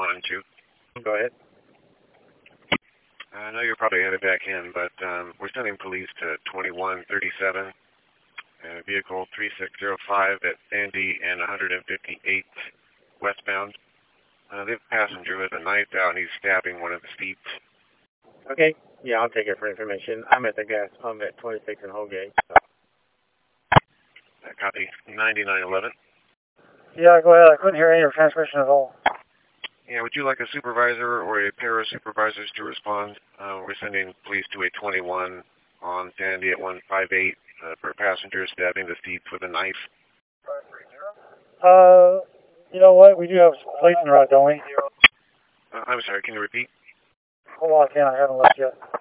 112. Go ahead. I know you're probably headed back in, but we're sending police to 2137, vehicle 3605 at Sandy and 158 westbound. They have a passenger with a knife out and he's stabbing one of the seats. Okay. Yeah, I'll take it for information. I'm at the gas pump at 26 and Holgate. So. Copy. 9911. Yeah, go ahead. I couldn't hear any of your transmission at all. Yeah, would you like a supervisor or a pair of supervisors to respond? We're sending police to a 21 on Sandy at 158 for a passenger stabbing the seats with a knife. You know what? We do have police in the route, don't we? I'm sorry, can you repeat? Hold on, Ken. I haven't left yet.